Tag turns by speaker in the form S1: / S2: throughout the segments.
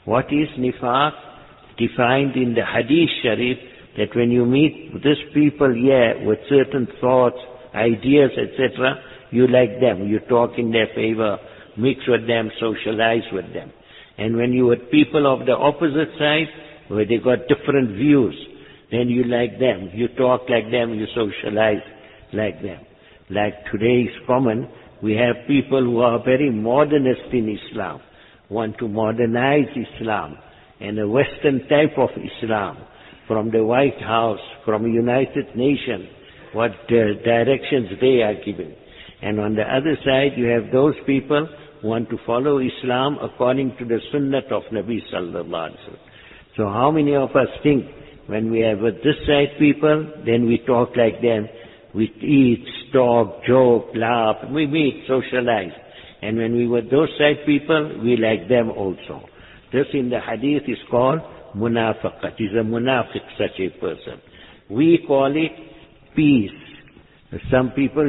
S1: What is nifaq? Defined in the Hadith Sharif, that when you meet these people here with certain thoughts, ideas, etc., you like them, you talk in their favor, mix with them, socialize with them. And when you with people of the opposite side, where they got different views, then you like them, you talk like them, you socialize like them. Like today is common, we have people who are very modernist in Islam, want to modernize Islam, and a Western type of Islam, from the White House, from United Nations, what directions they are giving. And on the other side, you have those people who want to follow Islam according to the Sunnah of Nabi Sallallahu Alaihi Wasallam. So how many of us think, when we have with this side people, then we talk like them, we eat, talk, joke, laugh, we meet, socialize. And when we were those side people, we like them also. This in the hadith is called munafaqat. Is a munafiq, such a person. We call it peace. Some people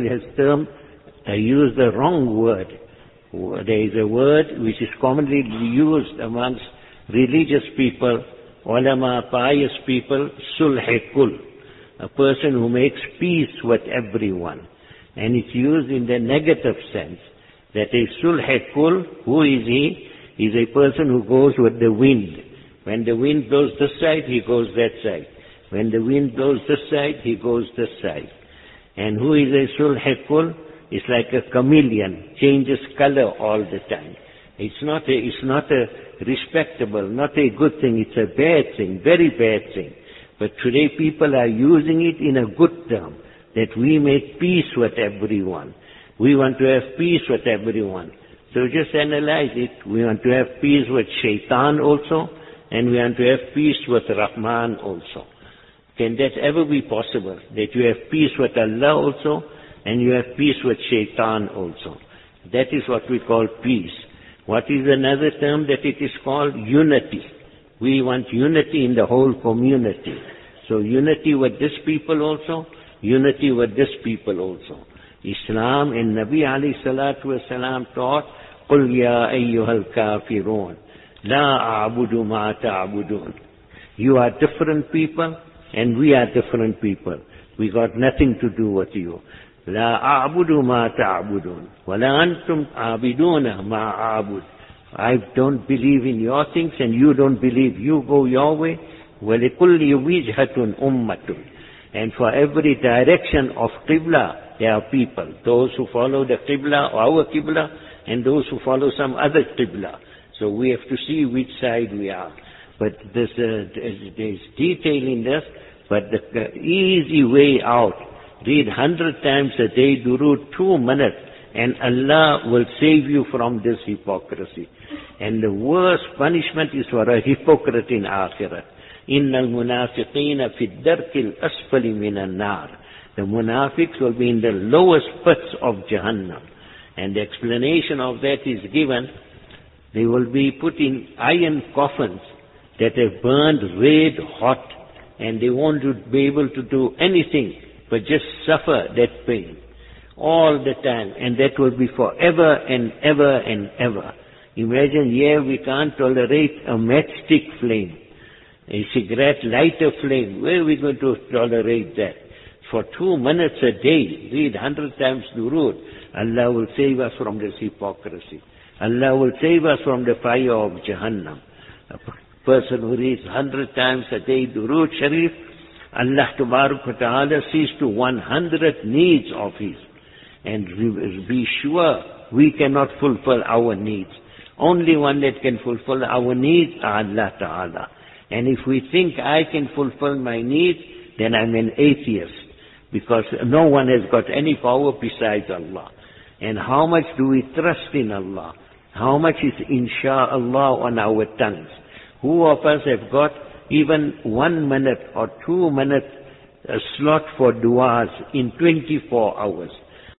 S1: use the wrong word. There is a word which is commonly used amongst religious people, ulama, pious people, sulh-kul. A person who makes peace with everyone. And it's used in the negative sense. That a sulh-kul, who is he? He's a person who goes with the wind. When the wind blows this side, he goes that side. When the wind blows this side, he goes this side. And who is a sulh-kul? It's like a chameleon, changes color all the time. It's not a respectable, not a good thing, it's a bad thing, very bad thing. But today people are using it in a good term, that we make peace with everyone. We want to have peace with everyone. So just analyze it. We want to have peace with Shaitan also, and we want to have peace with Rahman also. Can that ever be possible? That you have peace with Allah also, and you have peace with Shaitan also. That is what we call peace. What is another term that it is called? Unity. We want unity in the whole community. So unity with this people also, unity with this people also. Islam and Nabi alayhi salatu wasalam taught, قُلْ يَا أَيُّهَا الْكَافِرُونَ لَا أَعْبُدُ مَا تَعْبُدُونَ. You are different people, and we are different people. We got nothing to do with you. لا أعبد ما تعبدون ولا أنتم عابدون ما أعبد. I don't believe in your things and you don't believe. You go your way. وَلِكُلِّ وِجْهَةٌ أُمَّةٌ. And for every direction of Qibla, there are people. Those who follow the Qibla, our Qibla, and those who follow some other Qibla. So we have to see which side we are. But there's detail in this, but the easy way out, read 100 times a day, durood 2 minutes, and Allah will save you from this hypocrisy. And the worst punishment is for a hypocrite in Akhirat. إِنَّ الْمُنَافِقِينَ فِي الدَّرْكِ الْأَسْفَلِ مِنَ النَّارِ. The munafiqs will be in the lowest pits of Jahannam. And the explanation of that is given. They will be put in iron coffins that have burned red hot, and they won't be able to do anything but just suffer that pain all the time, and that will be forever and ever and ever. Imagine here we can't tolerate a matchstick flame, a cigarette lighter flame. Where are we going to tolerate that? For 2 minutes a day, read 100 times durood, Allah will save us from this hypocrisy. Allah will save us from the fire of Jahannam. A person who reads 100 times a day durood Sharif, Allah Ta'ala sees to 100 needs of his. And be sure we cannot fulfill our needs. Only one that can fulfill our needs is Allah Ta'ala. And if we think I can fulfill my needs, then I'm an atheist. Because no one has got any power besides Allah. And how much do we trust in Allah? How much is insha'Allah on our tongues? Who of us have got even 1 minute or 2 minutes a slot for du'as in 24 hours?